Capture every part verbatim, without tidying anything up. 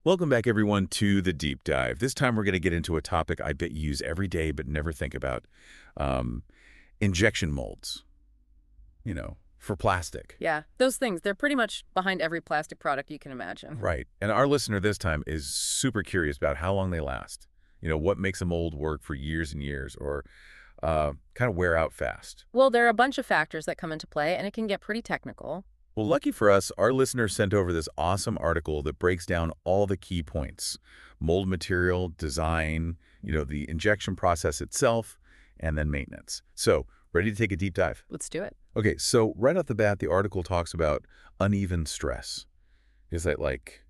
Welcome back, everyone, to the deep dive. This time we're going to get into a topic I bet you use every day but never think about. Um, injection molds, you know, for plastic. Yeah, those things, they're pretty much behind every plastic product you can imagine. Right. And our listener this time is super curious about how long they last. You know, what makes a mold work for years and years or uh, kind of wear out fast. Well, there are a bunch of factors that come into play, and it can get pretty technical. Well, lucky for us, our listener sent over this awesome article that breaks down all the key points: mold material, design, you know, the injection process itself, and then maintenance. So, ready to take a deep dive? Let's do it. Okay, so right off the bat, the article talks about uneven stress. Is that like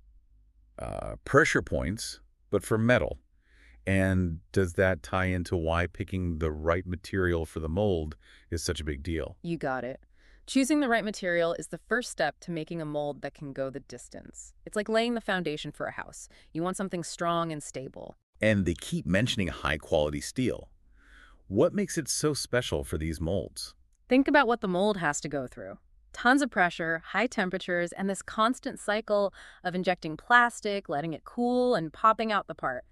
uh, pressure points, but for metal? And does that tie into why picking the right material for the mold is such a big deal? You got it. Choosing the right material is the first step to making a mold that can go the distance. It's like laying the foundation for a house. You want something strong and stable. And they keep mentioning high-quality steel. What makes it so special for these molds? Think about what the mold has to go through. Tons of pressure, high temperatures, and this constant cycle of injecting plastic, letting it cool, and popping out the part.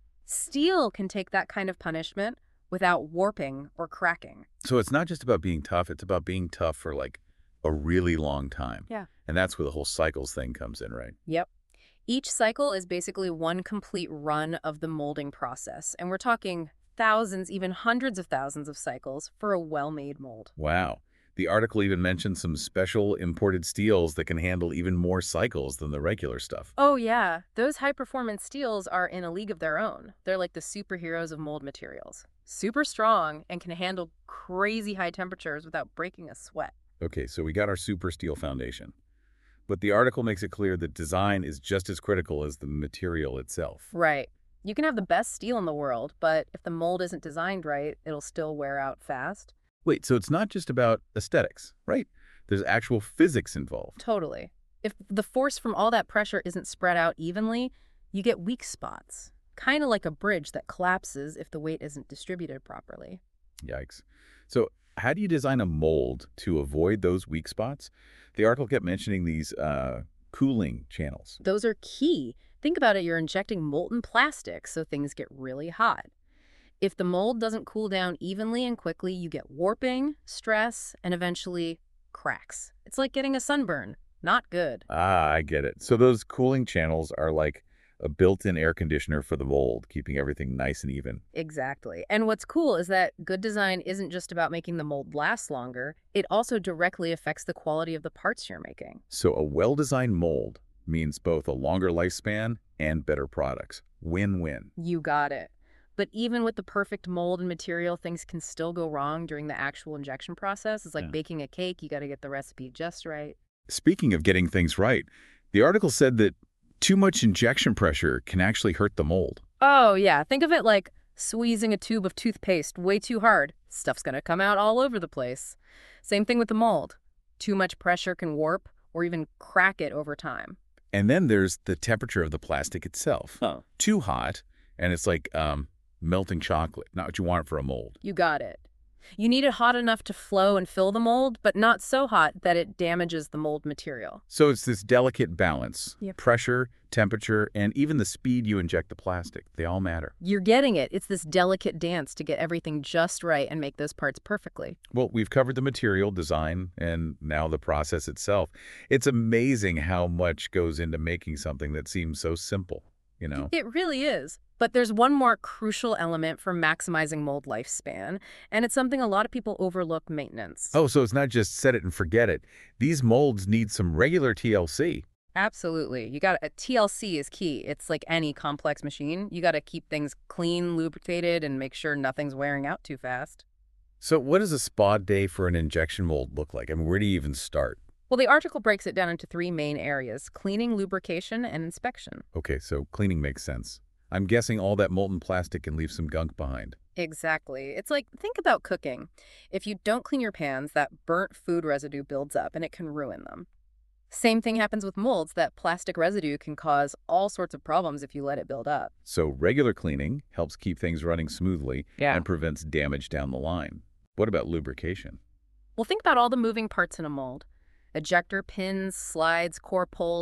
Steel can take that kind of punishment without warping or cracking. So it's not just about being tough, it's about being tough for like a really long time. Yeah. And that's where the whole cycles thing comes in, right? Yep. Each cycle is basically one complete run of the molding process, and we're talking thousands, even hundreds of thousands of cycles for a well-made mold. Wow. The article even mentioned some special imported steels that can handle even more cycles than the regular stuff. Oh yeah, those high-performance steels are in a league of their own. They're like the superheroes of mold materials. Super strong and can handle crazy high temperatures without breaking a sweat. Okay, so we got our super steel foundation. But the article makes it clear that design is just as critical as the material itself. Right. You can have the best steel in the world, but if the mold isn't designed right, it'll still wear out fast. Wait, so it's not just about aesthetics, right? There's actual physics involved. Totally. If the force from all that pressure isn't spread out evenly, you get weak spots. Kind of like a bridge that collapses if the weight isn't distributed properly. Yikes. So how do you design a mold to avoid those weak spots? The article kept mentioning these uh, cooling channels. Those are key. Think about it, you're injecting molten plastic, so things get really hot. If the mold doesn't cool down evenly and quickly, you get warping, stress, and eventually cracks. It's like getting a sunburn. Not good. Ah, I get it. So those cooling channels are like a built-in air conditioner for the mold, keeping everything nice and even. Exactly. And what's cool is that good design isn't just about making the mold last longer. It also directly affects the quality of the parts you're making. So a well-designed mold means both a longer lifespan and better products. Win-win. You got it. But even with the perfect mold and material, things can still go wrong during the actual injection process. It's like Yeah. baking a cake. You got to get the recipe just right. Speaking of getting things right, the article said that too much injection pressure can actually hurt the mold. Oh, yeah. Think of it like squeezing a tube of toothpaste way too hard. Stuff's going to come out all over the place. Same thing with the mold. Too much pressure can warp or even crack it over time. And then there's the temperature of the plastic itself. Oh. Too hot, and it's like um, melting chocolate, not what you want for a mold. You got it. You need it hot enough to flow and fill the mold, but not so hot that it damages the mold material. So it's this delicate balance. Yep. Pressure, temperature, and even the speed you inject the plastic. They all matter. You're getting it. It's this delicate dance to get everything just right and make those parts perfectly. Well, we've covered the material, design, and now the process itself. It's amazing how much goes into making something that seems so simple, you know? It really is. But there's one more crucial element for maximizing mold lifespan, and it's something a lot of people overlook: maintenance. Oh, so it's not just set it and forget it. These molds need some regular T L C. Absolutely. You got a T L C is key. It's like any complex machine. You got to keep things clean, lubricated, and make sure nothing's wearing out too fast. So what does a spa day for an injection mold look like? I mean, where do you even start? Well, the article breaks it down into three main areas: cleaning, lubrication, and inspection. Okay, so cleaning makes sense. I'm guessing all that molten plastic can leave some gunk behind. Exactly. It's like, think about cooking. If you don't clean your pans, that burnt food residue builds up and it can ruin them. Same thing happens with molds. That plastic residue can cause all sorts of problems if you let it build up. So regular cleaning helps keep things running smoothly Yeah. and prevents damage down the line. What about lubrication? Well, think about all the moving parts in a mold. Ejector pins, slides, core poles.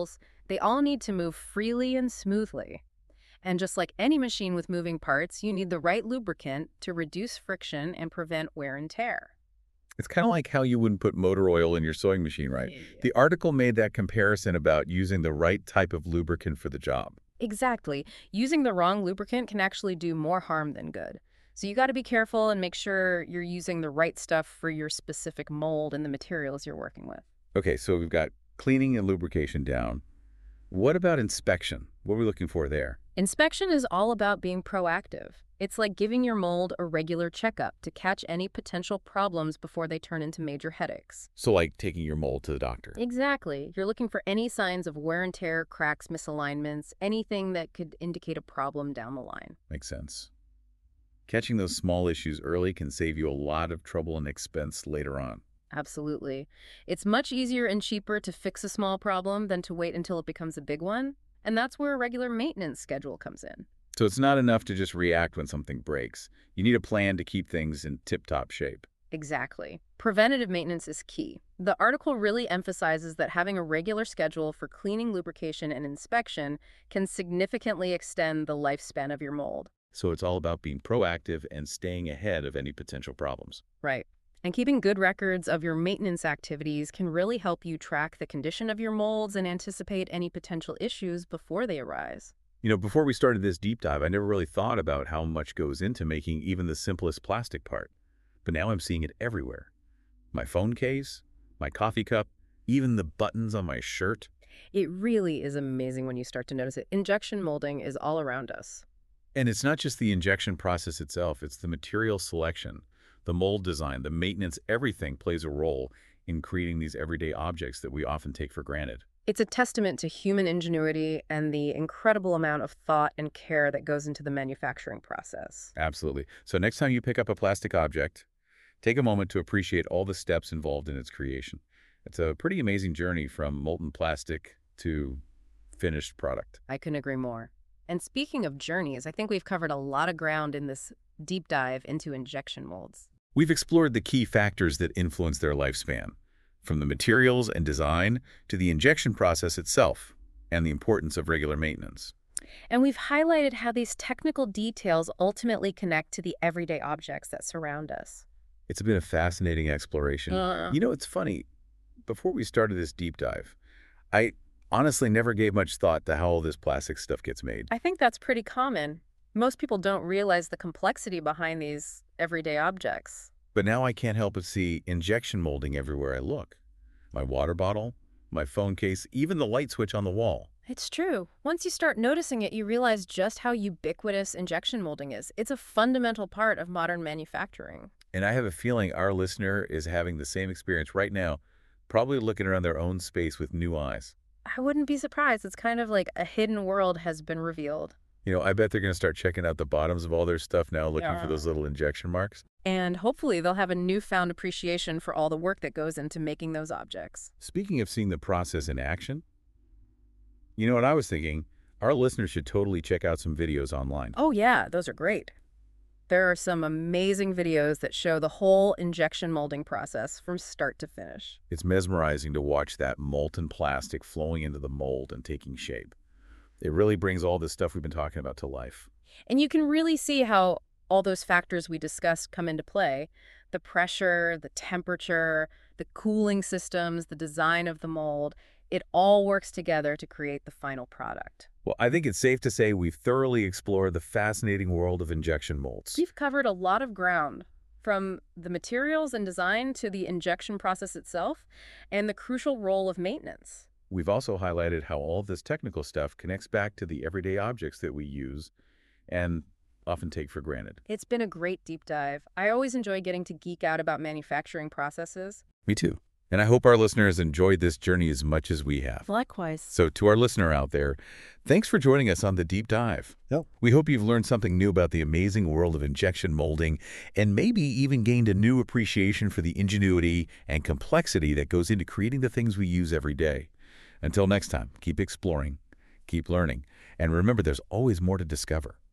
They all need to move freely and smoothly. And just like any machine with moving parts, you need the right lubricant to reduce friction and prevent wear and tear. It's kind of like how you wouldn't put motor oil in your sewing machine, right? Yeah. The article made that comparison about using the right type of lubricant for the job. Exactly. Using the wrong lubricant can actually do more harm than good. So you got to be careful and make sure you're using the right stuff for your specific mold and the materials you're working with. Okay, so we've got cleaning and lubrication down. What about inspection? What are we looking for there? Inspection is all about being proactive. It's like giving your mold a regular checkup to catch any potential problems before they turn into major headaches. So like taking your mold to the doctor. Exactly. You're looking for any signs of wear and tear, cracks, misalignments, anything that could indicate a problem down the line. Makes sense. Catching those small issues early can save you a lot of trouble and expense later on. Absolutely. It's much easier and cheaper to fix a small problem than to wait until it becomes a big one. And that's where a regular maintenance schedule comes in. So it's not enough to just react when something breaks. You need a plan to keep things in tip-top shape. Exactly. Preventative maintenance is key. The article really emphasizes that having a regular schedule for cleaning, lubrication, and inspection can significantly extend the lifespan of your mold. So it's all about being proactive and staying ahead of any potential problems. Right. And keeping good records of your maintenance activities can really help you track the condition of your molds and anticipate any potential issues before they arise. You know, before we started this deep dive, I never really thought about how much goes into making even the simplest plastic part. But now I'm seeing it everywhere. My phone case, my coffee cup, even the buttons on my shirt. It really is amazing when you start to notice it. Injection molding is all around us. And it's not just the injection process itself, it's the material selection, the mold design, the maintenance, everything plays a role in creating these everyday objects that we often take for granted. It's a testament to human ingenuity and the incredible amount of thought and care that goes into the manufacturing process. Absolutely. So next time you pick up a plastic object, take a moment to appreciate all the steps involved in its creation. It's a pretty amazing journey from molten plastic to finished product. I couldn't agree more. And speaking of journeys, I think we've covered a lot of ground in this deep dive into injection molds. We've explored the key factors that influence their lifespan, from the materials and design to the injection process itself and the importance of regular maintenance. And we've highlighted how these technical details ultimately connect to the everyday objects that surround us. It's been a fascinating exploration. Uh. You know, it's funny. Before we started this deep dive, I honestly never gave much thought to how all this plastic stuff gets made. I think that's pretty common. Most people don't realize the complexity behind these everyday objects. But now I can't help but see injection molding everywhere I look. My water bottle, my phone case, even the light switch on the wall. It's true. Once you start noticing it, you realize just how ubiquitous injection molding is. It's a fundamental part of modern manufacturing. And I have a feeling our listener is having the same experience right now, probably looking around their own space with new eyes. I wouldn't be surprised. It's kind of like a hidden world has been revealed. You know, I bet they're going to start checking out the bottoms of all their stuff now, looking Yeah. for those little injection marks. And hopefully they'll have a newfound appreciation for all the work that goes into making those objects. Speaking of seeing the process in action, you know what I was thinking? Our listeners should totally check out some videos online. Oh yeah, those are great. There are some amazing videos that show the whole injection molding process from start to finish. It's mesmerizing to watch that molten plastic flowing into the mold and taking shape. It really brings all this stuff we've been talking about to life. And you can really see how all those factors we discussed come into play. The pressure, the temperature, the cooling systems, the design of the mold. It all works together to create the final product. Well, I think it's safe to say we've thoroughly explored the fascinating world of injection molds. We've covered a lot of ground, from the materials and design to the injection process itself, and the crucial role of maintenance. We've also highlighted how all of this technical stuff connects back to the everyday objects that we use and often take for granted. It's been a great deep dive. I always enjoy getting to geek out about manufacturing processes. Me too. And I hope our listeners enjoyed this journey as much as we have. Likewise. So to our listener out there, thanks for joining us on the deep dive. Yep. We hope you've learned something new about the amazing world of injection molding and maybe even gained a new appreciation for the ingenuity and complexity that goes into creating the things we use every day. Until next time, keep exploring, keep learning, and remember there's always more to discover.